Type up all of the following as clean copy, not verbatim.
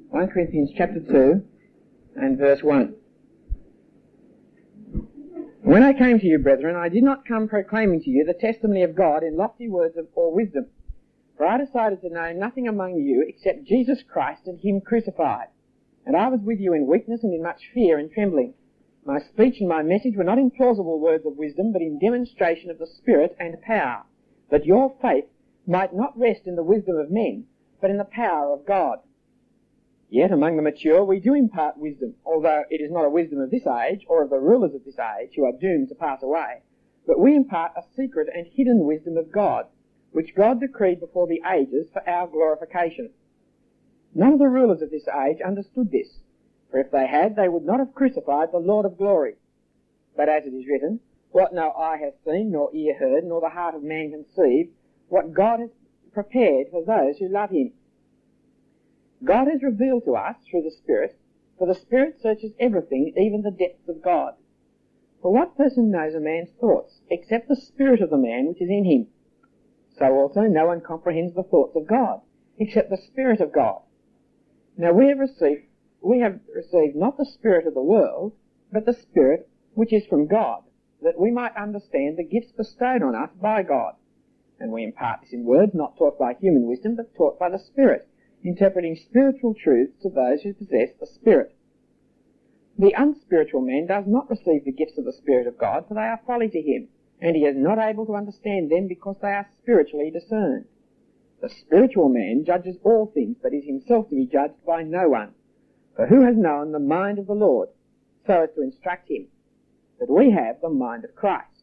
1 Corinthians chapter 2 and verse 1. When I came to you, brethren, I did not come proclaiming to you the testimony of God in lofty words or wisdom. For I decided to know nothing among you except Jesus Christ and him crucified. And I was with you in weakness and in much fear and trembling. My speech and my message were not in plausible words of wisdom, but in demonstration of the Spirit and power, that your faith might not rest in the wisdom of men, but in the power of God. Yet among the mature we do impart wisdom, although it is not a wisdom of this age, or of the rulers of this age, who are doomed to pass away, but we impart a secret and hidden wisdom of God, which God decreed before the ages for our glorification. None of the rulers of this age understood this, for if they had, they would not have crucified the Lord of glory. But as it is written, what no eye hath seen, nor ear heard, nor the heart of man conceived, what God has prepared for those who love him. God has revealed to us through the Spirit, for the Spirit searches everything, even the depths of God. For what person knows a man's thoughts, except the spirit of the man which is in him? So also no one comprehends the thoughts of God, except the Spirit of God. Now we have received not the spirit of the world, but the Spirit which is from God, that we might understand the gifts bestowed on us by God. And we impart this in words not taught by human wisdom, but taught by the Spirit, interpreting spiritual truths to those who possess the Spirit. The unspiritual man does not receive the gifts of the Spirit of God, for they are folly to him, and he is not able to understand them because they are spiritually discerned. The spiritual man judges all things, but is himself to be judged by no one. For who has known the mind of the Lord, so as to instruct him? But we have the mind of Christ.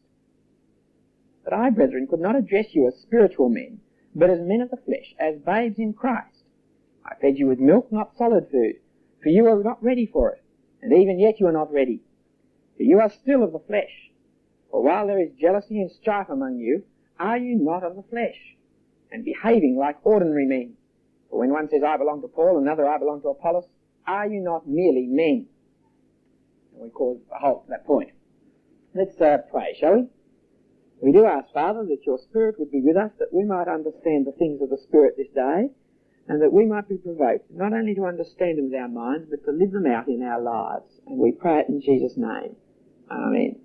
But I, brethren, could not address you as spiritual men, but as men of the flesh, as babes in Christ. I fed you with milk, not solid food, for you are not ready for it, and even yet you are not ready. For you are still of the flesh. For while there is jealousy and strife among you, are you not of the flesh, and behaving like ordinary men? For when one says, I belong to Paul, and another, I belong to Apollos, are you not merely men? And we call a halt to that point. Let's pray, shall we? We do ask, Father, that your Spirit would be with us, that we might understand the things of the Spirit this day, and that we might be provoked not only to understand them with our minds, but to live them out in our lives. And we pray it in Jesus' name. Amen.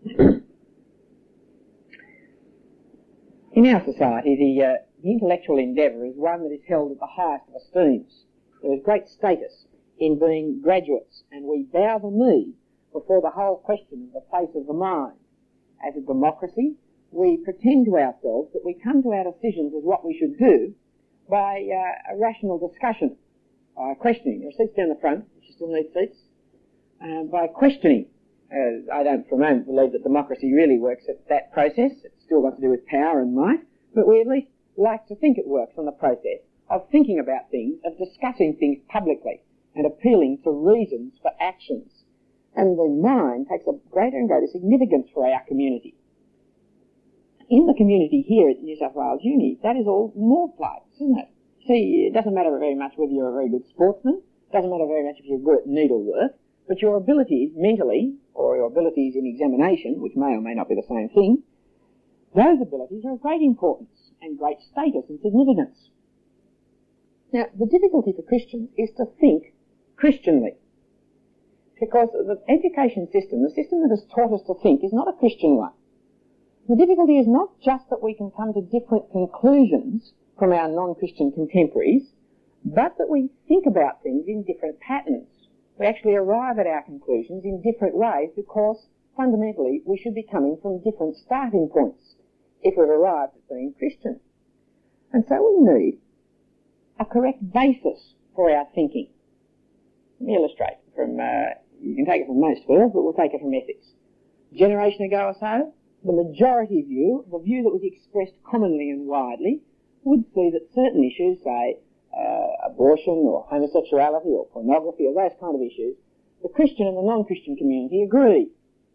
In our society, the intellectual endeavour is one that is held at the highest of esteems. There is great status in being graduates, and we bow the knee before the whole question of the face of the mind. As a democracy, we pretend to ourselves that we come to our decisions as what we should do by a rational discussion, by questioning. There are seats down the front, if you still need seats. By questioning. I don't for a moment believe that democracy really works at that process. It's still got to do with power and might, but we at least like to think it works on the process of thinking about things, of discussing things publicly, and appealing to reasons for actions. And the mind takes a greater and greater significance for our community. In the community here at New South Wales Uni, that is all more place, isn't it? See, it doesn't matter very much whether you're a very good sportsman, it doesn't matter very much if you're good at needlework, but your abilities mentally, or your abilities in examination, which may or may not be the same thing, those abilities are of great importance and great status and significance. Now, the difficulty for Christians is to think Christianly, because the education system, the system that has taught us to think, is not a Christian one. The difficulty is not just that we can come to different conclusions from our non-Christian contemporaries, but that we think about things in different patterns. We actually arrive at our conclusions in different ways because, fundamentally, we should be coming from different starting points if we've arrived at being Christian. And so we need a correct basis for our thinking. Let me illustrate from, you can take it from most fields, but we'll take it from ethics. A generation ago or so, the majority view, the view that was expressed commonly and widely, would see that certain issues, say abortion or homosexuality or pornography or those kind of issues, the Christian and the non-Christian community agreed.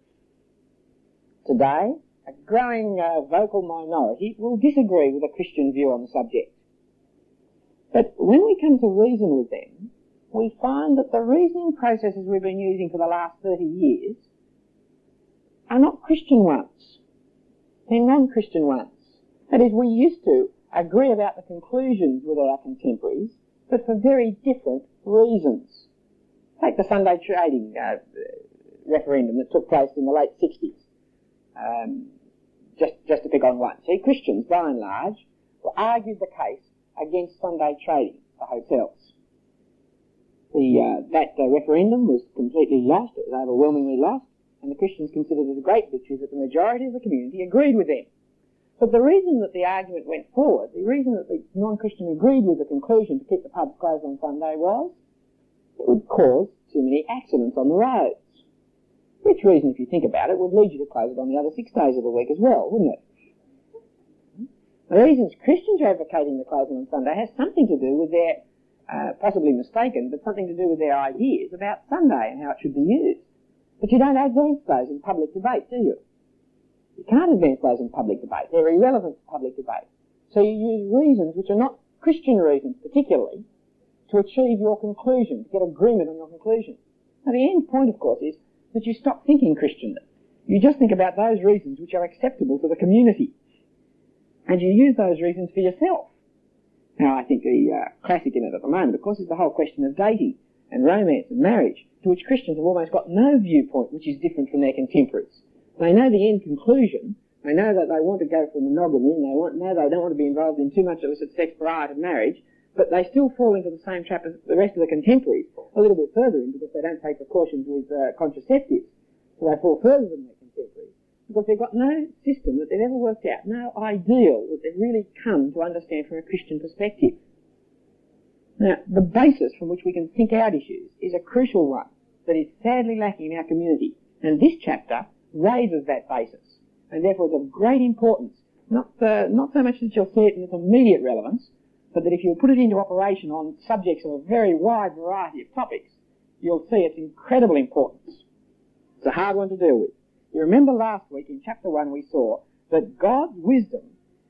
Today, a growing vocal minority will disagree with a Christian view on the subject. But when we come to reason with them, we find that the reasoning processes we've been using for the last 30 years are not Christian ones. They're non-Christian ones. That is, we used to agree about the conclusions with our contemporaries, but for very different reasons. Take the Sunday trading referendum that took place in the late 60s. Just to pick on one. See, Christians, by and large, argued the case against Sunday trading for hotels. That referendum was completely lost. It was overwhelmingly lost, and the Christians considered it a great victory that the majority of the community agreed with them. But the reason that the argument went forward, the reason that the non-Christian agreed with the conclusion to keep the pubs closed on Sunday was it would cause too many accidents on the roads. Which reason, if you think about it, would lead you to close it on the other 6 days of the week as well, wouldn't it? The reasons Christians are advocating the closing on Sunday has something to do with their, possibly mistaken, but something to do with their ideas about Sunday and how it should be used. But you don't advance those in public debate, do you? You can't advance those in public debate. They're irrelevant to public debate. So you use reasons which are not Christian reasons particularly to achieve your conclusion, to get agreement on your conclusion. Now the end point, of course, is that you stop thinking Christianly. You just think about those reasons which are acceptable to the community. And you use those reasons for yourself. Now, I think the classic in it at the moment, of course, is the whole question of dating and romance and marriage, to which Christians have almost got no viewpoint which is different from their contemporaries. They know the end conclusion. They know that they want to go for monogamy, and they don't want to be involved in too much illicit sex prior to marriage, but they still fall into the same trap as the rest of the contemporaries, a little bit further in because they don't take precautions with contraceptives. So they fall further than their contemporaries because they've got no system that they've ever worked out, no ideal that they've really come to understand from a Christian perspective. Now, the basis from which we can think out issues is a crucial one that is sadly lacking in our community, and this chapter raises that basis, and therefore it's of great importance, not so much that you'll see it in its immediate relevance, but that if you put it into operation on subjects of a very wide variety of topics, you'll see its incredible importance. It's a hard one to deal with. You remember last week in chapter 1 we saw that in God's wisdom,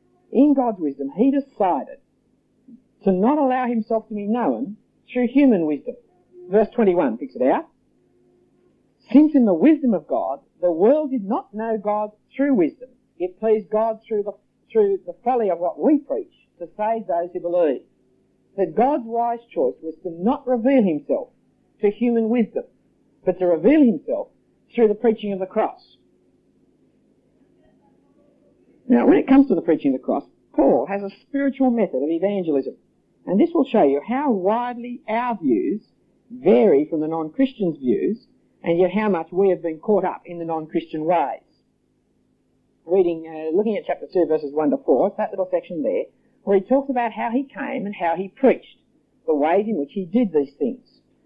he decided to not allow himself to be known through human wisdom. Verse 21 picks it out. Since in the wisdom of God, the world did not know God through wisdom, it pleased God through the folly of what we preach to save those who believe. That God's wise choice was to not reveal himself to human wisdom, but to reveal himself through the preaching of the cross. Now, when it comes to the preaching of the cross, Paul has a spiritual method of evangelism, and this will show you how widely our views vary from the non-Christians' views, and yet how much we have been caught up in the non-Christian ways. Looking at chapter 2, verses 1 to 4, it's that little section there, where he talks about how he came and how he preached, the ways in which he did these things.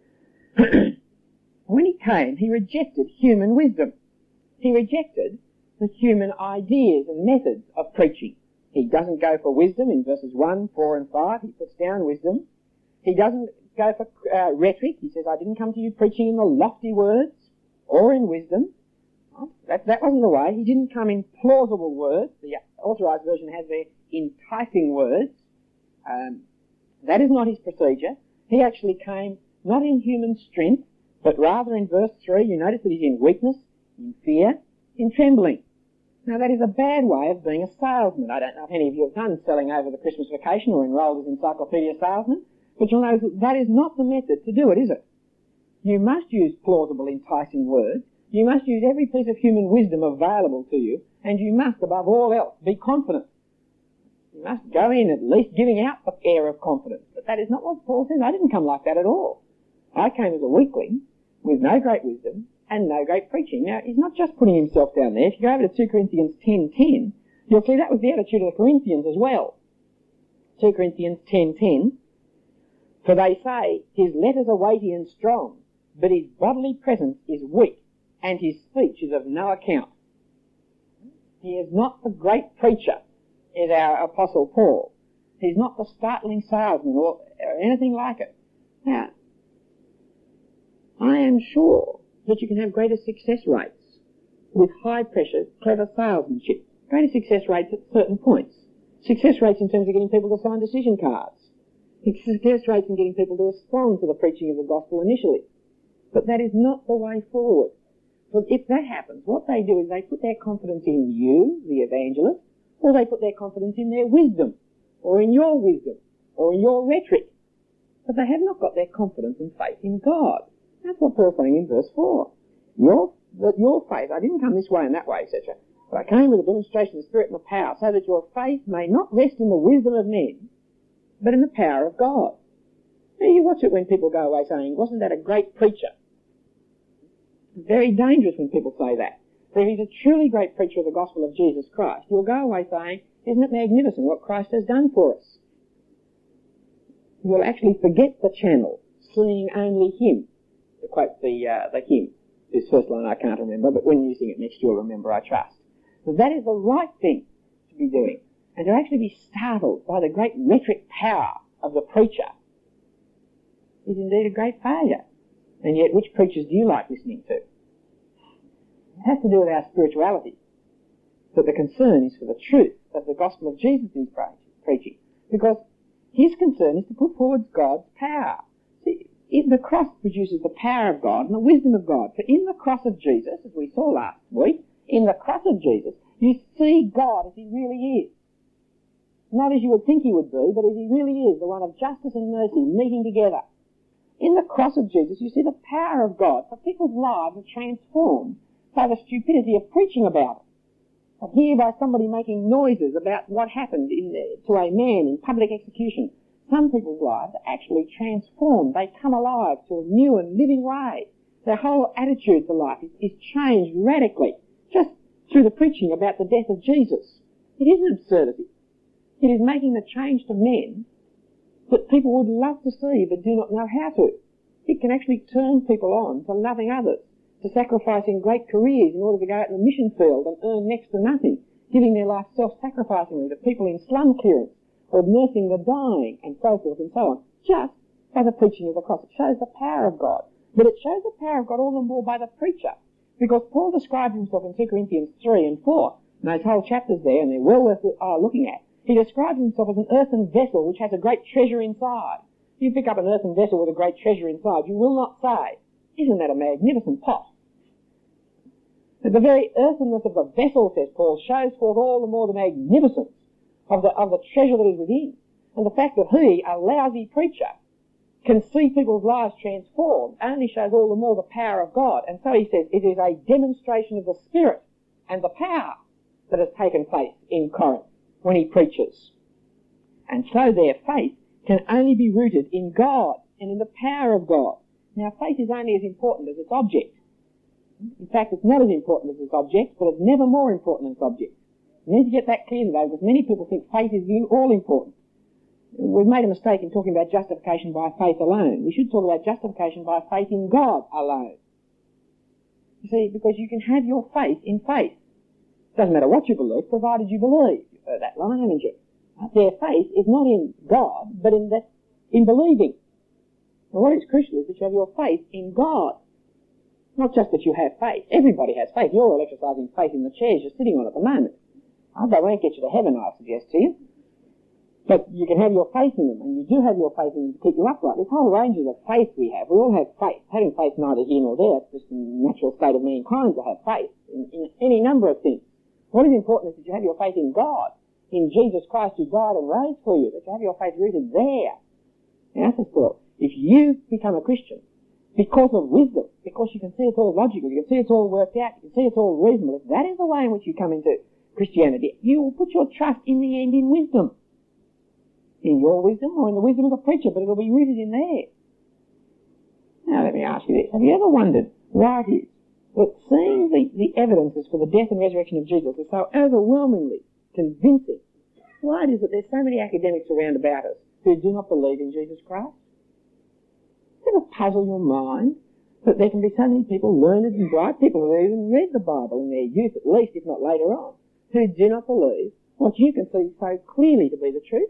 When he came, he rejected human wisdom. He rejected the human ideas and methods of preaching. He doesn't go for wisdom in verses 1, 4 and 5. He puts down wisdom. He doesn't go for rhetoric. He says, I didn't come to you preaching in the lofty words or in wisdom. That wasn't the way. He didn't come in plausible words. The Authorised Version has their enticing words. That is not his procedure. He actually came not in human strength, but rather in verse 3, you notice that he's in weakness, in fear, in trembling. Now that is a bad way of being a salesman. I don't know if any of you have done selling over the Christmas vacation or enrolled as encyclopedia salesman, but you'll know that is not the method to do it, is it? You must use plausible, enticing words. You must use every piece of human wisdom available to you, and you must, above all else, be confident. You must go in at least giving out the air of confidence. But that is not what Paul says. I didn't come like that at all. I came as a weakling, with no great wisdom, and no great preaching. Now, he's not just putting himself down there. If you go over to 2 Corinthians 10:10, you'll see that was the attitude of the Corinthians as well. 2 Corinthians 10:10, for they say, his letters are weighty and strong, but his bodily presence is weak, and his speech is of no account. He is not the great preacher, is our Apostle Paul. He's not the startling salesman or anything like it. Now, I am sure that you can have greater success rates with high-pressure, clever salesmanship. Greater success rates at certain points. Success rates in terms of getting people to sign decision cards. Success rates in getting people to respond to the preaching of the gospel initially. But that is not the way forward. For if that happens, what they do is they put their confidence in you, the evangelist, or they put their confidence in their wisdom, or in your wisdom, or in your rhetoric. but they have not got their confidence and faith in God. That's what Paul's saying in verse 4. Your faith, I didn't come this way and that way, etc., but I came with a demonstration of the Spirit and the power, so that your faith may not rest in the wisdom of men, but in the power of God. Now you watch it when people go away saying, wasn't that a great preacher? Very dangerous when people say that. So if he's a truly great preacher of the gospel of Jesus Christ, you'll go away saying, isn't it magnificent what Christ has done for us? You'll actually forget the channel, seeing only him. To quote the hymn, this first line I can't remember, but when you sing it next you'll remember, I trust. So that is the right thing to be doing. And to actually be startled by the great rhetoric power of the preacher is indeed a great failure. And yet, which preachers do you like listening to? It has to do with our spirituality. But the concern is for the truth of the gospel of Jesus he's preaching. Because his concern is to put forward God's power. See, the cross produces the power of God and the wisdom of God. For in the cross of Jesus, as we saw last week, in the cross of Jesus, you see God as he really is. Not as you would think he would be, but as he really is, the one of justice and mercy meeting together. In the cross of Jesus, you see the power of God, for people's lives are transformed by the stupidity of preaching about it. But here by somebody making noises about what happened to a man in public execution, some people's lives are actually transformed. They come alive to a new and living way. Their whole attitude to life is changed radically just through the preaching about the death of Jesus. It is an absurdity. It is making the change to men that people would love to see but do not know how to. It can actually turn people on to loving others, to sacrificing great careers in order to go out in the mission field and earn next to nothing, giving their life self-sacrificingly to people in slum clearance, or nursing the dying, and so forth and so on, just by the preaching of the cross. It shows the power of God. But it shows the power of God all the more by the preacher, because Paul describes himself in 2 Corinthians 3 and 4, and those whole chapters there, and they're well worth looking at. He describes himself as an earthen vessel which has a great treasure inside. If you pick up an earthen vessel with a great treasure inside, you will not say, isn't that a magnificent pot? But the very earthenness of the vessel, says Paul, shows forth all the more the magnificence of the treasure that is within. And the fact that he, a lousy preacher, can see people's lives transformed only shows all the more the power of God. And so he says it is a demonstration of the Spirit and the power that has taken place in Corinth when he preaches. And so their faith can only be rooted in God and in the power of God. Now faith is only as important as its object. In fact, it's not as important as its object, but it's never more important than its object. You need to get that clear today, because many people think faith is all important. We've made a mistake in talking about justification by faith alone. We should talk about justification by faith in God alone. You see, because you can have your faith in faith. It doesn't matter what you believe, provided you believe. You've heard that line, haven't you? Their faith is not in God, but in believing. And what is crucial is that you have your faith in God. Not just that you have faith. Everybody has faith. You're all exercising faith in the chairs you're sitting on at the moment. They won't get you to heaven, I suggest to you. But you can have your faith in them, and you do have your faith in them to keep you upright. There's whole ranges of faith we have. We all have faith. Having faith neither here nor there. It's just a natural state of mankind to have faith in any number of things. What is important is that you have your faith in God, in Jesus Christ who died and raised for you, that you have your faith rooted there. Now, that's well, if you become a Christian because of wisdom, because you can see it's all logical, you can see it's all worked out, you can see it's all reasonable, if that is the way in which you come into Christianity, you will put your trust in the end in wisdom. In your wisdom or in the wisdom of the preacher, but it'll be rooted in there. Now let me ask you this. Have you ever wondered why it is that seeing the evidences for the death and resurrection of Jesus are so overwhelmingly convincing, why it is that there's so many academics around about us who do not believe in Jesus Christ? Does it ever puzzle your mind that there can be so many people, learned and bright people who have even read the Bible in their youth at least, if not later on, who do not believe what you can see so clearly to be the truth?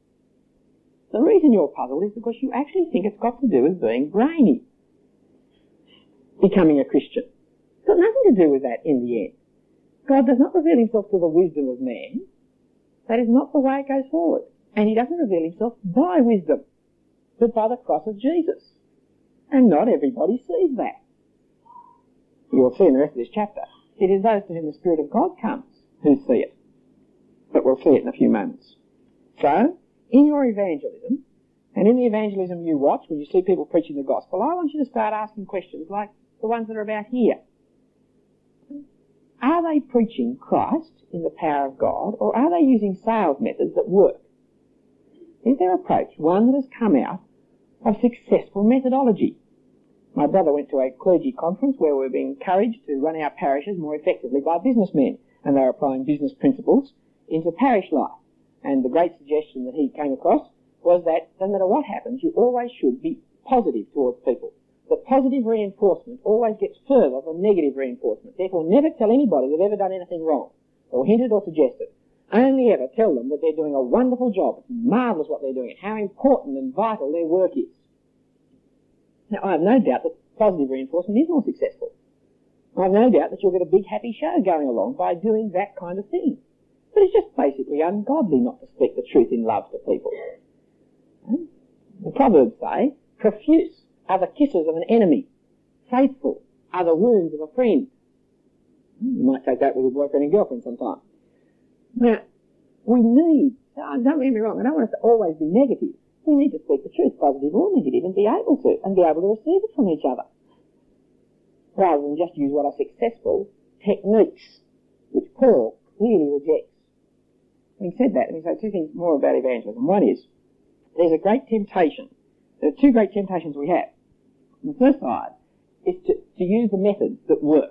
The reason you're puzzled is because you actually think it's got to do with being brainy, becoming a Christian. It's got nothing to do with that in the end. God does not reveal himself to the wisdom of man. That is not the way it goes forward. And he doesn't reveal himself by wisdom, but by the cross of Jesus. And not everybody sees that. You'll see in the rest of this chapter. It is those to whom the Spirit of God comes who see it. But we'll see it in a few moments. So, in your evangelism, And in the evangelism you watch, when you see people preaching the gospel, I want you to start asking questions like the ones that are about here. Are they preaching Christ in the power of God, or are they using sales methods that work? Is their approach one that has come out of successful methodology? My brother went to a clergy conference where we were being encouraged to run our parishes more effectively by businessmen, and they were applying business principles into parish life. And the great suggestion that he came across was that no matter what happens, you always should be positive towards people. That positive reinforcement always gets further than negative reinforcement. Therefore, never tell anybody they've ever done anything wrong, or hinted or suggested. Only ever tell them that they're doing a wonderful job. It's marvellous what they're doing and how important and vital their work is. Now, I have no doubt that positive reinforcement is more successful. I have no doubt that you'll get a big happy show going along by doing that kind of thing. But it's just basically ungodly not to speak the truth in love to people. The Proverbs say, profuse are the kisses of an enemy, faithful are the wounds of a friend. You might take that with your boyfriend and girlfriend sometime. Now, we need, don't get me wrong, I don't want us to always be negative. We need to speak the truth, positive or negative, and be able to receive it from each other, rather than just use what are successful techniques, which Paul clearly rejects. Having said that, let me say two things more about evangelism. One is, there's a great temptation. There are two great temptations we have. On the first side is to use the methods that work,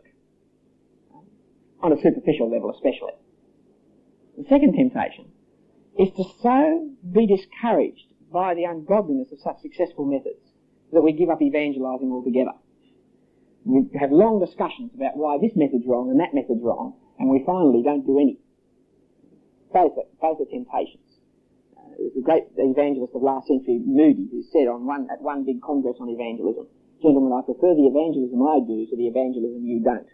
on a superficial level especially. The second temptation is to so be discouraged by the ungodliness of such successful methods that we give up evangelising altogether. We have long discussions about why this method's wrong and that method's wrong, and we finally don't do any. Both are temptations. It was the great evangelist of last century, Moody, who said at one big congress on evangelism, "Gentlemen, I prefer the evangelism I do to the evangelism you don't."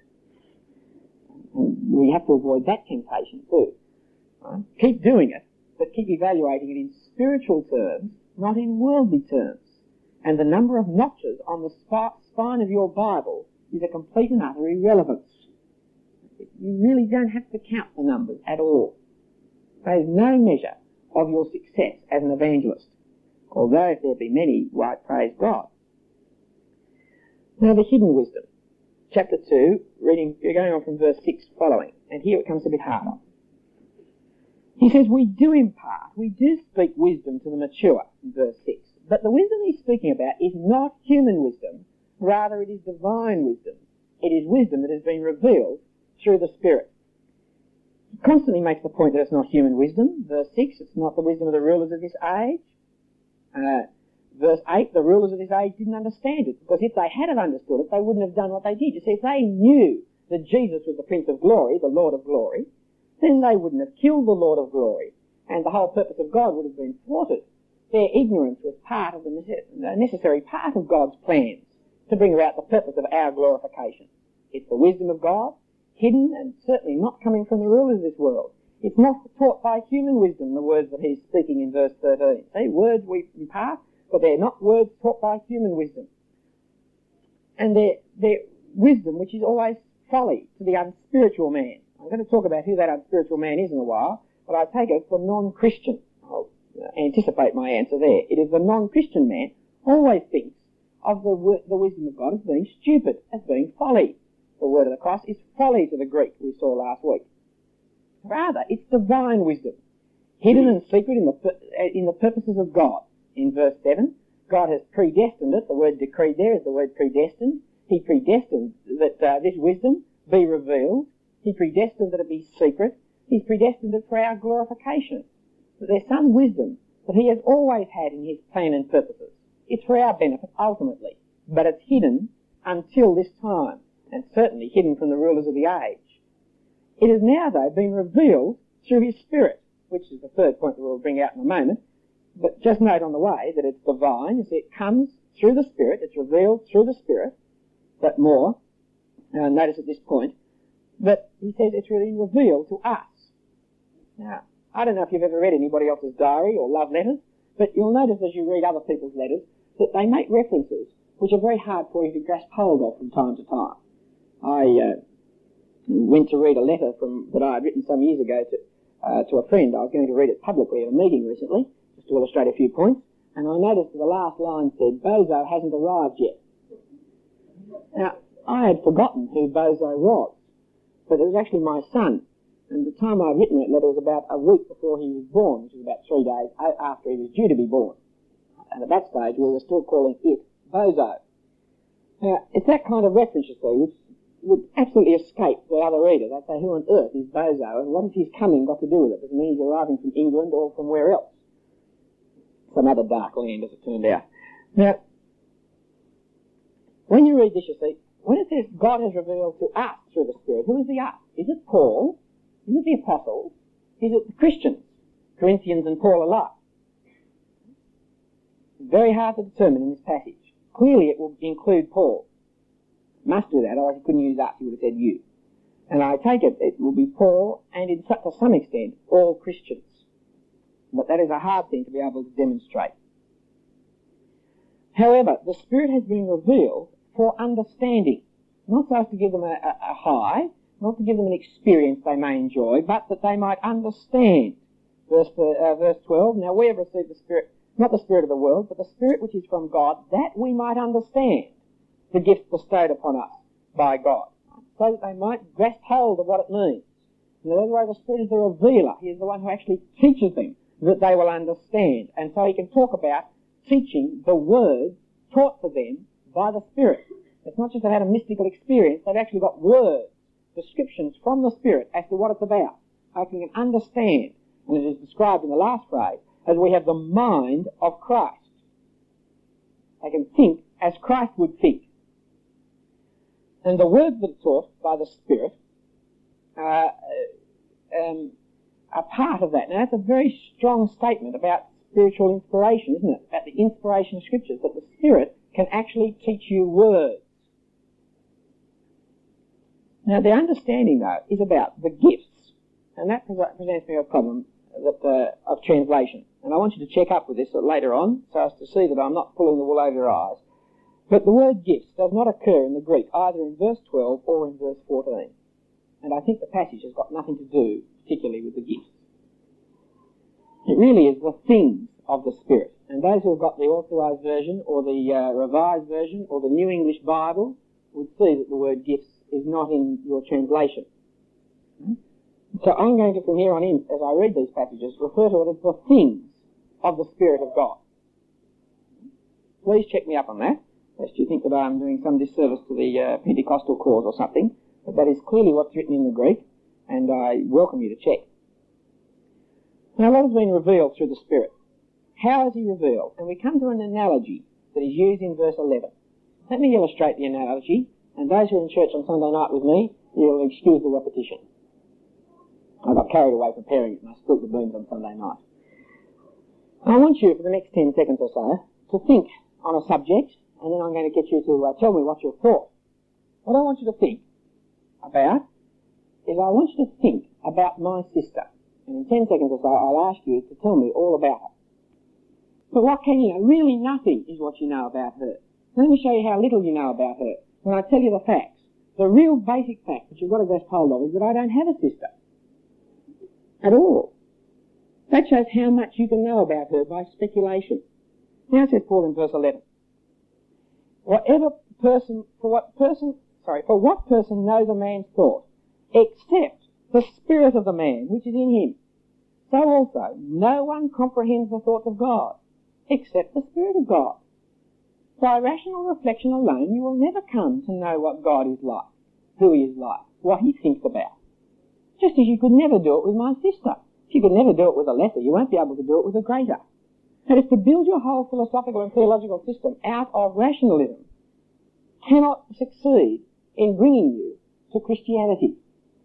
And we have to avoid that temptation too. Right? Keep doing it, but keep evaluating it in spiritual terms, not in worldly terms. And the number of notches on the spine of your Bible is a complete and utter irrelevance. You really don't have to count the numbers at all. There is no measure of your success as an evangelist, although if there be many, why praise God. Now the hidden wisdom. Chapter 2, going on from verse 6 following, and here it comes a bit harder. He says, we do speak wisdom to the mature, in verse 6. But the wisdom he's speaking about is not human wisdom, rather it is divine wisdom. It is wisdom that has been revealed through the Spirit. He constantly makes the point that it's not human wisdom. Verse 6, it's not the wisdom of the rulers of this age. Verse 8, the rulers of this age didn't understand it, because if they had have understood it, they wouldn't have done what they did. You see, if they knew that Jesus was the Prince of Glory, the Lord of Glory, then they wouldn't have killed the Lord of Glory, and the whole purpose of God would have been thwarted. Their ignorance was part of the necessary part of God's plans to bring about the purpose of our glorification. It's the wisdom of God, hidden and certainly not coming from the rulers of this world. It's not taught by human wisdom, the words that he's speaking in verse 13. See, words we impart, but they're not words taught by human wisdom. And they're wisdom which is always folly to the unspiritual man. I'm going to talk about who that unspiritual man is in a while, but I take it for non-Christian. I'll anticipate my answer there. It is the non-Christian man always thinks of the wisdom of God as being stupid, as being folly. The word of the cross is folly to the Greek we saw last week. Rather, it's divine wisdom, hidden and secret in the purposes of God. In verse 7, God has predestined it. The word decreed there is the word predestined. He predestined that this wisdom be revealed. He predestined that it be secret. He's predestined it for our glorification. That there's some wisdom that he has always had in his plan and purposes. It's for our benefit ultimately, but it's hidden until this time, and certainly hidden from the rulers of the age. It has now, though, been revealed through his Spirit, which is the third point that we'll bring out in a moment. But just note on the way that it's divine. You see, it comes through the Spirit. It's revealed through the Spirit. But more, notice at this point, that he says it's really revealed to us. Now, I don't know if you've ever read anybody else's diary or love letters, but you'll notice as you read other people's letters that they make references which are very hard for you to grasp hold of from time to time. I went to read a letter that I had written some years ago to a friend. I was going to read it publicly at a meeting recently, just to illustrate a few points. And I noticed the last line said, Bozo hasn't arrived yet. Now, I had forgotten who Bozo was, but it was actually my son. And the time I'd written that letter was about a week before he was born, which was about 3 days after he was due to be born. And at that stage, we were still calling it Bozo. Now, it's that kind of reference, you see, which would absolutely escape the other reader. They'd say, who on earth is Bozo, and what has his coming got to do with it? Does it mean he's arriving from England or from where else? Some other dark land, as it turned out. Now, when you read this, you see, when it says God has revealed to us through the Spirit, who is the us? Is it Paul? Is it the apostles? Is it the Christians? Corinthians and Paul alike? Very hard to determine in this passage. Clearly it will include Paul. It must do that, otherwise he couldn't use us, he would have said you. And I take it will be Paul, and to some extent, all Christians. But that is a hard thing to be able to demonstrate. However, the Spirit has been revealed for understanding. Not so as to give them a high, not to give them an experience they may enjoy, but that they might understand. Verse 12, now we have received the Spirit, not the Spirit of the world, but the Spirit which is from God, that we might understand the gift bestowed upon us by God, so that they might grasp hold of what it means. In other words, the Spirit is the revealer. He is the one who actually teaches them that they will understand. And so he can talk about teaching the words taught to them by the Spirit. It's not just they've had a mystical experience, they've actually got words, descriptions from the Spirit as to what it's about. I can understand, and it is described in the last phrase, as we have the mind of Christ. They can think as Christ would think. And the words that are taught by the Spirit are part of that. Now that's a very strong statement about spiritual inspiration, isn't it? About the inspiration of Scriptures, that the Spirit can actually teach you words. Now the understanding, though, is about the gifts, and that presents me a problem of translation. And I want you to check up with this later on, so as to see that I'm not pulling the wool over your eyes. But the word gifts does not occur in the Greek, either in verse 12 or in verse 14. And I think the passage has got nothing to do, particularly with the gifts. It really is the things of the Spirit. And those who have got the Authorised Version, or the Revised Version, or the New English Bible, would see that the word gifts is not in your translation. So I'm going to, from here on in, as I read these passages, refer to it as the things of the Spirit of God. Please check me up on that, lest you think that I'm doing some disservice to the Pentecostal cause or something. But that is clearly what's written in the Greek, and I welcome you to check. Now, what has been revealed through the Spirit? How is he revealed? And we come to an analogy that is used in verse 11. Let me illustrate the analogy, and those who are in church on Sunday night with me, you'll excuse the repetition. I got carried away preparing it and I spilled the beans on Sunday night. I want you, for the next 10 seconds or so, to think on a subject, and then I'm going to get you to tell me what you've thought. What I want you to think about is I want you to think about my sister. And in 10 seconds or so, I'll ask you to tell me all about her. But what can you know? Really nothing is what you know about her. Let me show you how little you know about her. When I tell you the facts, the real basic fact that you've got to grasp hold of is that I don't have a sister. At all. That shows how much you can know about her by speculation. Now says Paul in verse 11. For what person knows a man's thought, except the spirit of the man which is in him? So also, no one comprehends the thoughts of God, except the Spirit of God. By rational reflection alone, you will never come to know what God is like, who he is like, what he thinks about. Just as you could never do it with my sister. If you could never do it with a lesser, you won't be able to do it with a greater. That is, to build your whole philosophical and theological system out of rationalism cannot succeed in bringing you to Christianity.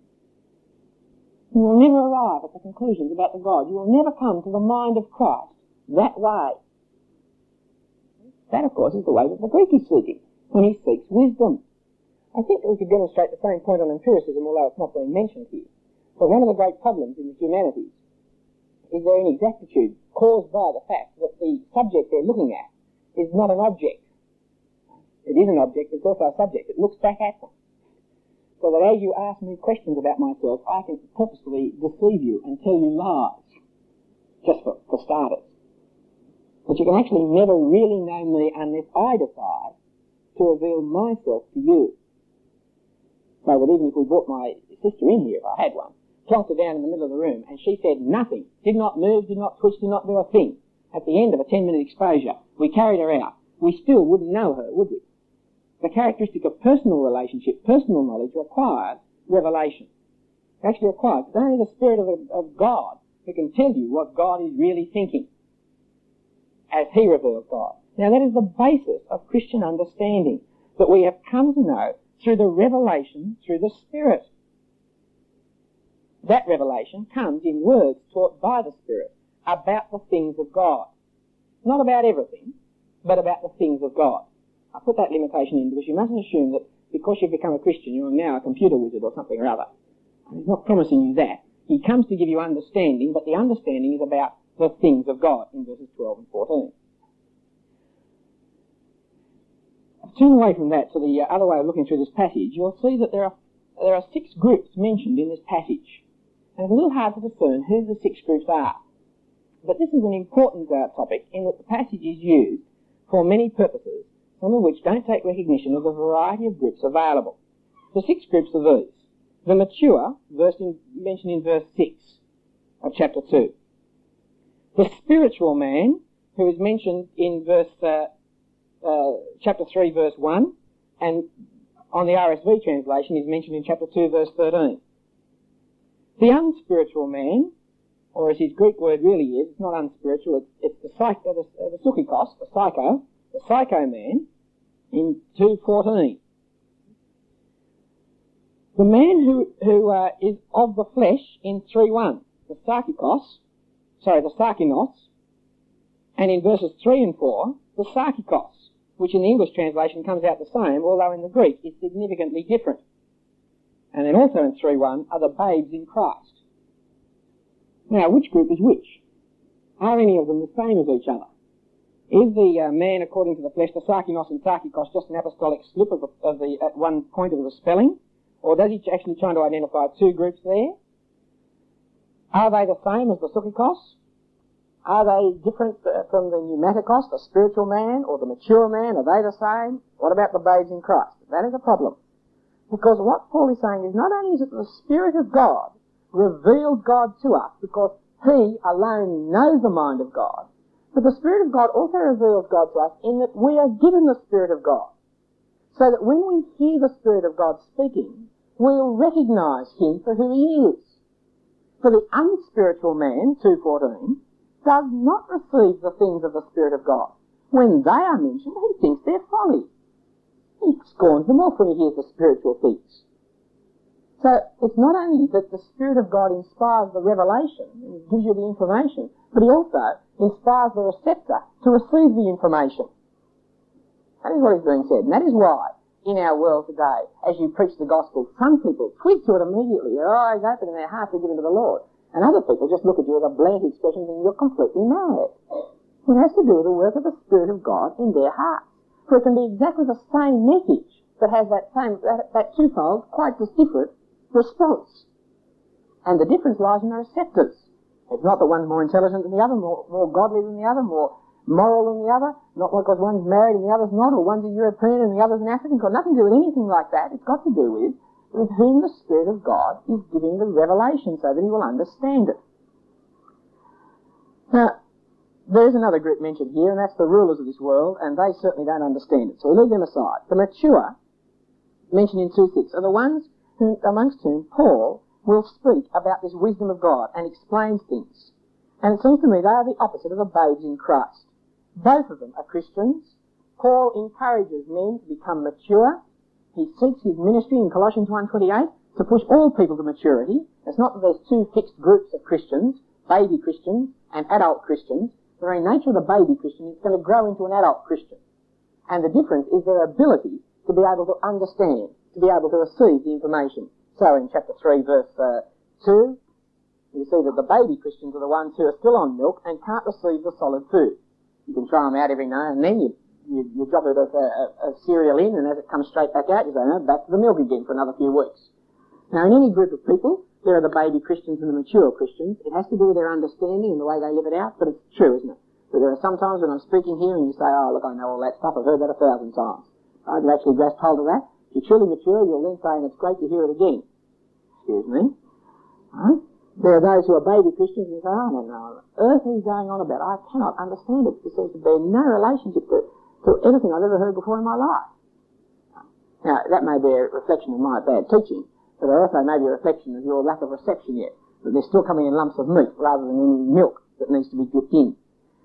You will never arrive at the conclusions about the God. You will never come to the mind of Christ that way. That, of course, is the way that the Greek is seeking, when he seeks wisdom. I think that we could demonstrate the same point on empiricism, although it's not being mentioned here. But one of the great problems in the humanities is their inexactitude caused by the fact that the subject they're looking at is not an object. It is an object, but it's also a subject. It looks back at them. So that as you ask me questions about myself, I can purposefully deceive you and tell you lies, just for starters. But you can actually never really know me unless I decide to reveal myself to you. So that even if we brought my sister in here, if I had one, plonked her down in the middle of the room, and she said nothing, did not move, did not twitch, did not do a thing, at the end of a 10-minute exposure, we carried her out, we still wouldn't know her, would we? The characteristic of personal relationship, personal knowledge, requires revelation. It actually requires, it's only the Spirit of God who can tell you what God is really thinking, as He reveals God. Now that is the basis of Christian understanding, that we have come to know through the revelation, through the Spirit. That revelation comes in words taught by the Spirit about the things of God. Not about everything, but about the things of God. I put that limitation in because you mustn't assume that because you've become a Christian, you're now a computer wizard or something or other. He's not promising you that. He comes to give you understanding, but the understanding is about the things of God in verses 12 and 14. Turn away from that to the other way of looking through this passage. You'll see that there are 6 groups mentioned in this passage. And it's a little hard to discern who the 6 groups are. But this is an important topic in that the passage is used for many purposes, some of which don't take recognition of the variety of groups available. The 6 groups are these. The mature, mentioned in verse 6 of chapter 2. The spiritual man, who is mentioned in chapter 3, verse 1, and on the RSV translation is mentioned in chapter 2, verse 13. The unspiritual man, or as his Greek word really is, it's not unspiritual, it's the psychikos, the psycho man, in 2:14. The man who is of the flesh in 3:1, the sarkinos, and in verses 3 and 4, the sarkikos, which in the English translation comes out the same, although in the Greek is significantly different. And then also in 3:1 are the babes in Christ. Now, which group is which? Are any of them the same as each other? Is the man according to the flesh, the sarkinos and sarkikos, just an apostolic slip of the at one point of the spelling? Or does he actually try to identify 2 groups there? Are they the same as the sukikos? Are they different from the pneumatikos, the spiritual man, or the mature man? Are they the same? What about the babes in Christ? That is a problem. Because what Paul is saying is not only is it the Spirit of God revealed God to us because He alone knows the mind of God, but the Spirit of God also reveals God to us in that we are given the Spirit of God. So that when we hear the Spirit of God speaking, we'll recognise Him for who He is. For the unspiritual man, 2:14, does not receive the things of the Spirit of God. When they are mentioned, he thinks they're folly. He scorns them off when he hears the spiritual things. So it's not only that the Spirit of God inspires the revelation and gives you the information, but He also inspires the receptor to receive the information. That is what is being said, and that is why in our world today, as you preach the gospel, some people twig to it immediately. Their eyes open and their hearts are given to the Lord. And other people just look at you with a blank expression and you're completely mad. It has to do with the work of the Spirit of God in their hearts. For it can be exactly the same message that has that twofold, quite different response. And the difference lies in the receptors. It's not that one's more intelligent than the other, more godly than the other, more moral than the other, not because one's married and the other's not, or one's a European and the other's an African. It's got nothing to do with anything like that. It's got to do with whom the Spirit of God is giving the revelation so that he will understand it. Now, there's another group mentioned here, and that's the rulers of this world, and they certainly don't understand it. So we leave them aside. The mature, mentioned in 2:6, are the ones amongst whom Paul will speak about this wisdom of God and explains things. And it seems to me they are the opposite of the babes in Christ. Both of them are Christians. Paul encourages men to become mature. He seeks his ministry in Colossians 1:28 to push all people to maturity. It's not that there's 2 fixed groups of Christians, baby Christians and adult Christians. The very nature of the baby Christian is going to grow into an adult Christian. And the difference is their ability to be able to understand, to be able to receive the information. So in chapter 3, verse 2, you see that the baby Christians are the ones who are still on milk and can't receive the solid food. You can try them out every now and then. You drop a bit of a cereal in, and as it comes straight back out, you say, no, back to the milk again for another few weeks. Now, in any group of people, there are the baby Christians and the mature Christians. It has to do with their understanding and the way they live it out, but it's true, isn't it? But there are some times when I'm speaking here and you say, oh, look, I know all that stuff. I've heard that 1,000 times. Right? You actually grasp hold of that. If you're truly mature, you'll then say, and it's great to hear it again. Excuse me. Right? There are those who are baby Christians and say, oh, no, what on earth is going on about? I cannot understand it. There seems to be no relationship to anything I've ever heard before in my life. Now, that may be a reflection of my bad teaching, but it also may be a reflection of your lack of reception yet, that they're still coming in lumps of meat rather than any milk that needs to be dripped in.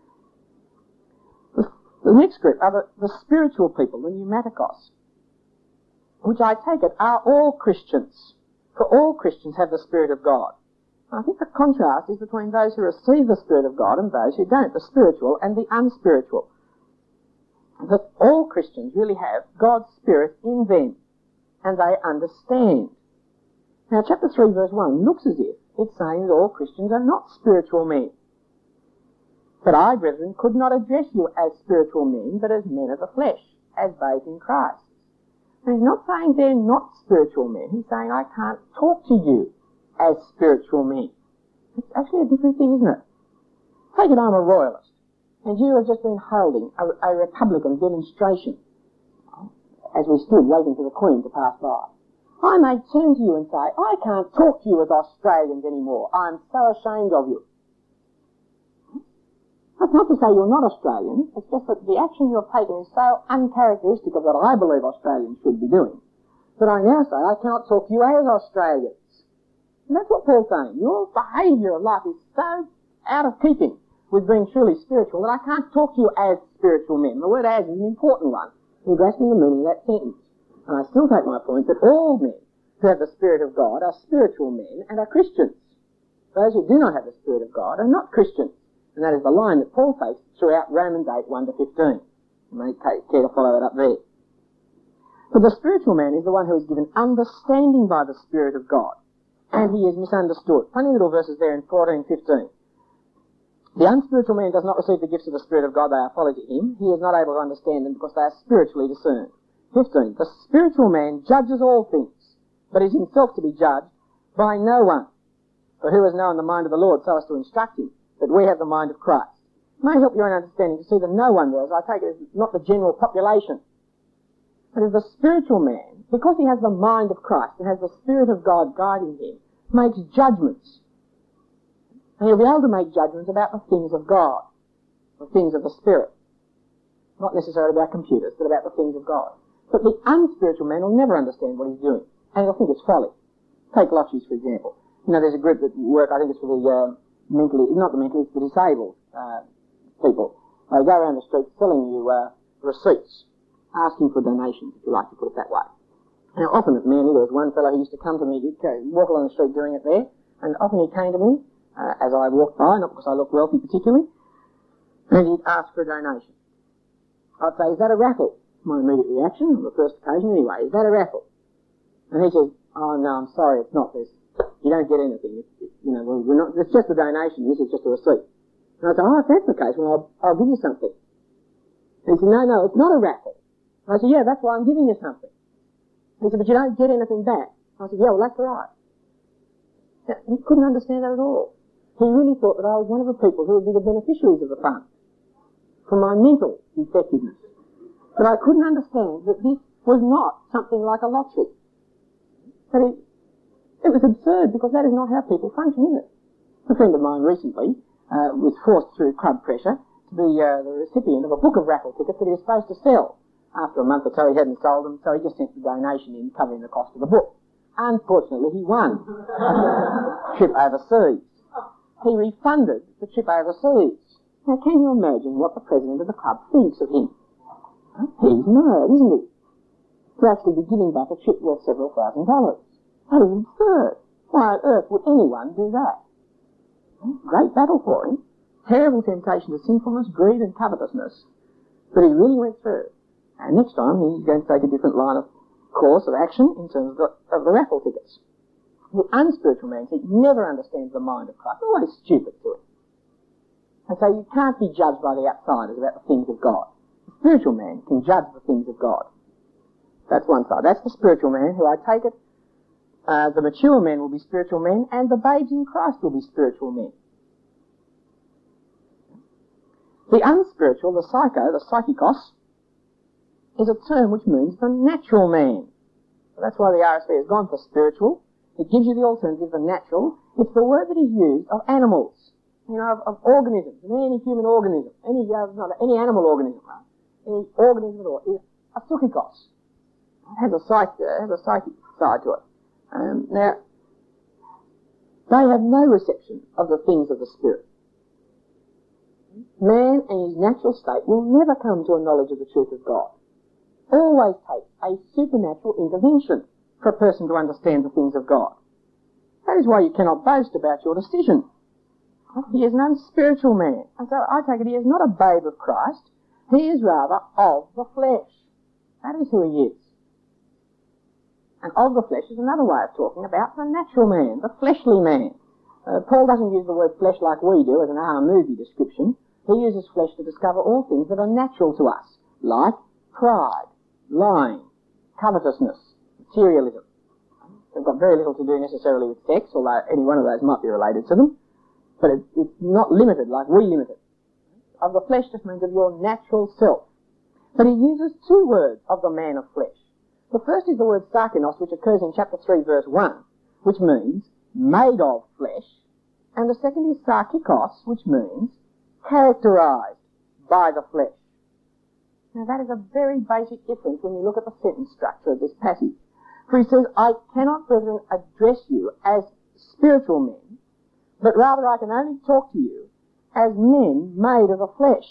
The next group are the spiritual people, the pneumatikos, which I take it are all Christians. For all Christians have the Spirit of God. And I think the contrast is between those who receive the Spirit of God and those who don't, the spiritual and the unspiritual. That all Christians really have God's Spirit in them, and they understand. Now, chapter 3, verse 1 looks as if it's saying that all Christians are not spiritual men. But I, brethren, could not address you as spiritual men, but as men of the flesh, as babes in Christ. And he's not saying they're not spiritual men. He's saying I can't talk to you as spiritual men. It's actually a different thing, isn't it? Take it I'm a royalist, and you have just been holding a Republican demonstration as we stood waiting for the Queen to pass by. I may turn to you and say, I can't talk to you as Australians anymore. I'm so ashamed of you. That's not to say you're not Australian. It's just that the action you've taken is so uncharacteristic of what I believe Australians should be doing, that I now say I cannot talk to you as Australians. And that's what Paul's saying. Your behaviour of life is so out of keeping with being truly spiritual that I can't talk to you as spiritual men. The word as is an important one in grasping the meaning of that sentence. And I still take my point that all men who have the Spirit of God are spiritual men and are Christians. Those who do not have the Spirit of God are not Christians. And that is the line that Paul takes throughout Romans 8, 1-15. You may take care to follow that up there. But the spiritual man is the one who is given understanding by the Spirit of God. And he is misunderstood. Funny little verses there in 14-15. The unspiritual man does not receive the gifts of the Spirit of God, they are folly to him. He is not able to understand them because they are spiritually discerned. 15. The spiritual man judges all things, but is himself to be judged by no one. For who has known the mind of the Lord so as to instruct him? But we have the mind of Christ. It may help you in understanding to see that no one there, as I take it, is not the general population. But as the spiritual man, because he has the mind of Christ and has the Spirit of God guiding him, makes judgments. And he'll be able to make judgments about the things of God, the things of the Spirit. Not necessarily about computers, but about the things of God. But the unspiritual man will never understand what he's doing, and he'll think it's folly. Take lotteries, for example. You know, there's a group that work, I think it's for the not the mentally, it's the disabled people. They go around the street selling you receipts, asking for donations, if you like to put it that way. Now, often at Manly, there was one fellow who used to come to me, he'd walk along the street doing it there, and often he came to me as I walked by, not because I looked wealthy particularly, and he'd ask for a donation. I'd say, is that a raffle? My immediate reaction, on the first occasion anyway, is that a raffle? And he says, oh no, I'm sorry, it's not this. You don't get anything. It's just a donation. This is just a receipt. And I said, oh, if that's the case, well, I'll give you something. And he said, no, it's not a raffle. And I said, yeah, that's why I'm giving you something. And he said, but you don't get anything back. I said, yeah, well, that's right. Now, he couldn't understand that at all. He really thought that I was one of the people who would be the beneficiaries of the fund from my mental effectiveness. But I couldn't understand that this was not something like a lottery. But it was absurd because that is not how people function, is it? A friend of mine recently was forced through club pressure to be the recipient of a book of raffle tickets that he was supposed to sell. After a month or so he hadn't sold them, so he just sent the donation in covering the cost of the book. Unfortunately, he won a trip overseas. He refunded the trip overseas. Now, can you imagine what the president of the club thinks of him? He's mad, isn't he? To actually be giving back a trip worth several $1,000s. That is absurd. Why on earth would anyone do that? Great battle for him. Terrible temptation to sinfulness, greed and covetousness. But he really went through. And next time he's going to take a different line of course of action in terms of the raffle tickets. The unspiritual man never understands the mind of Christ. Always stupid to it. And so you can't be judged by the outsiders about the things of God. The spiritual man can judge the things of God. That's one side. That's the spiritual man who, I take it, the mature men will be spiritual men, and the babes in Christ will be spiritual men. The unspiritual, the psycho, the psychikos, is a term which means the natural man. So that's why the RSV has gone for spiritual. It gives you the alternative, the natural. It's the word that is used of animals, of organisms, of any human organism, not any animal organism, right? Any organism at all, is a psychikos. It has a psychic side to it. Now, they have no reception of the things of the spirit. Man in his natural state will never come to a knowledge of the truth of God. Always takes a supernatural intervention for a person to understand the things of God. That is why you cannot boast about your decision. He is an unspiritual man. And so I take it he is not a babe of Christ. He is rather of the flesh. That is who he is. And of the flesh is another way of talking about the natural man, the fleshly man. Paul doesn't use the word flesh like we do as an movie description. He uses flesh to discover all things that are natural to us, like pride, lying, covetousness, materialism. They've got very little to do necessarily with sex, although any one of those might be related to them. But it's not limited like we limit it. Of the flesh just means of your natural self. But he uses two words of the man of flesh. The first is the word sarkinos, which occurs in chapter 3, verse 1, which means made of flesh. And the second is sarkikos, which means characterized by the flesh. Now that is a very basic difference when you look at the sentence structure of this passage. For he says, I cannot, brethren, address you as spiritual men, but rather I can only talk to you as men made of the flesh.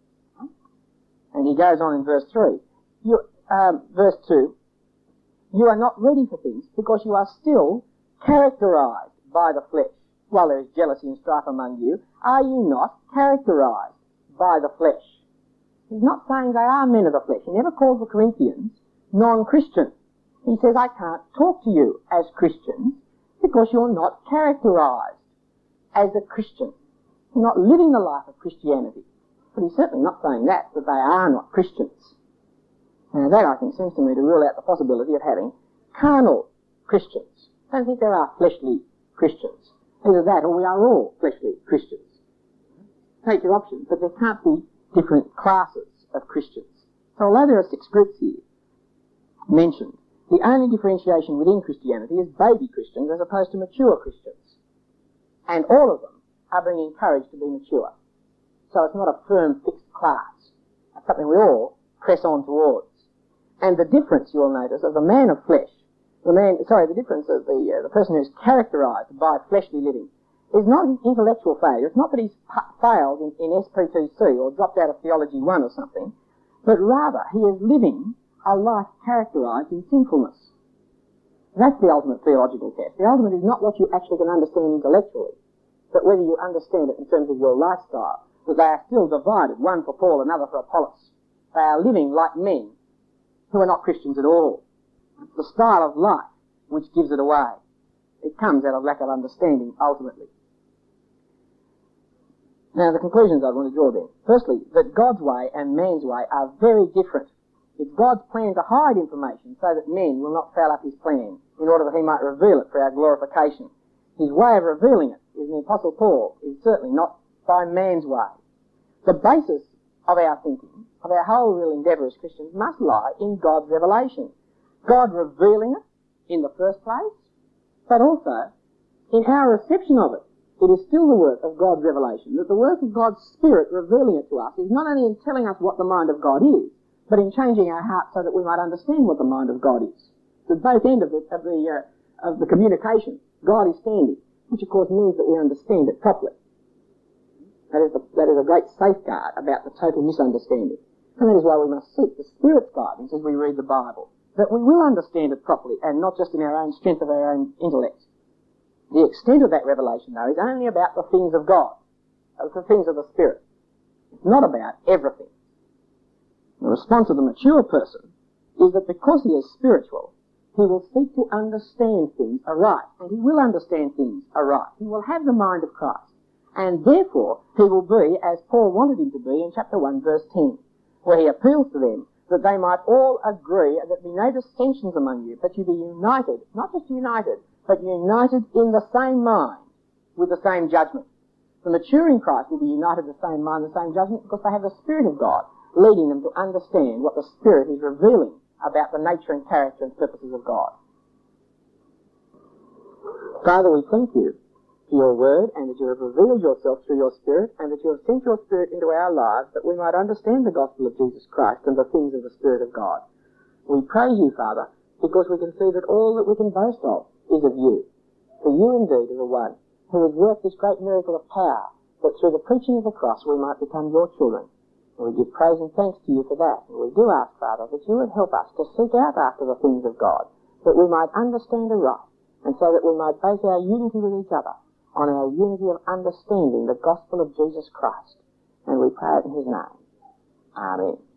And he goes on in verse 3. Verse 2, you are not ready for things because you are still characterized by the flesh. While there is jealousy and strife among you, are you not characterized by the flesh? He's not saying they are men of the flesh. He never calls the Corinthians non-Christian. He says, I can't talk to you as Christians because you're not characterized as a Christian. You're not living the life of Christianity. But he's certainly not saying that they are not Christians. Now that, I think, seems to me to rule out the possibility of having carnal Christians. I don't think there are fleshly Christians. Either that or we are all fleshly Christians. Take your option, but there can't be different classes of Christians. So although there are 6 groups here mentioned, the only differentiation within Christianity is baby Christians as opposed to mature Christians. And all of them are being encouraged to be mature. So it's not a firm, fixed class. It's something we all press on towards. And the difference, you'll notice, of the man of flesh, the difference of the person who's characterized by fleshly living is not his intellectual failure. It's not that he's failed in SPTC or dropped out of Theology 1 or something, but rather he is living a life characterized in sinfulness. That's the ultimate theological test. The ultimate is not what you actually can understand intellectually, but whether you understand it in terms of your lifestyle, that they are still divided, one for Paul, another for Apollos. They are living like men who are not Christians at all. It's the style of life which gives it away. It comes out of lack of understanding, ultimately. Now, the conclusions I want to draw then. Firstly, that God's way and man's way are very different. It's God's plan to hide information so that men will not foul up his plan, in order that he might reveal it for our glorification. His way of revealing it, is the Apostle Paul, is certainly not by man's way. The basis of our thinking, of our whole real endeavour as Christians, must lie in God's revelation. God revealing it in the first place, but also in our reception of it. It is still the work of God's revelation, that the work of God's Spirit revealing it to us is not only in telling us what the mind of God is, but in changing our hearts so that we might understand what the mind of God is. So at both ends of the communication, God is standing, which of course means that we understand it properly. That is a great safeguard about the total misunderstanding. And that is why we must seek the Spirit's guidance as we read the Bible, that we will understand it properly and not just in our own strength of our own intellect. The extent of that revelation, though, is only about the things of God, the things of the Spirit. It's not about everything. The response of the mature person is that because he is spiritual, he will seek to understand things aright, and he will understand things aright. He will have the mind of Christ, and therefore he will be as Paul wanted him to be in chapter 1, verse 10, where he appeals to them that they might all agree, and there be no dissensions among you, but you be united, not just united, but united in the same mind, with the same judgment. The mature in Christ will be united in the same mind, the same judgment, because they have the Spirit of God leading them to understand what the Spirit is revealing about the nature and character and purposes of God. Father, we thank you for your word, and that you have revealed yourself through your Spirit, and that you have sent your Spirit into our lives that we might understand the gospel of Jesus Christ and the things of the Spirit of God. We praise you, Father, because we can see that all that we can boast of is of you. For you indeed are the one who has worked this great miracle of power, that through the preaching of the cross we might become your children. And we give praise and thanks to you for that. And we do ask, Father, that you would help us to seek out after the things of God, that we might understand aright, and so that we might base our unity with each other on our unity of understanding the gospel of Jesus Christ. And we pray it in his name. Amen.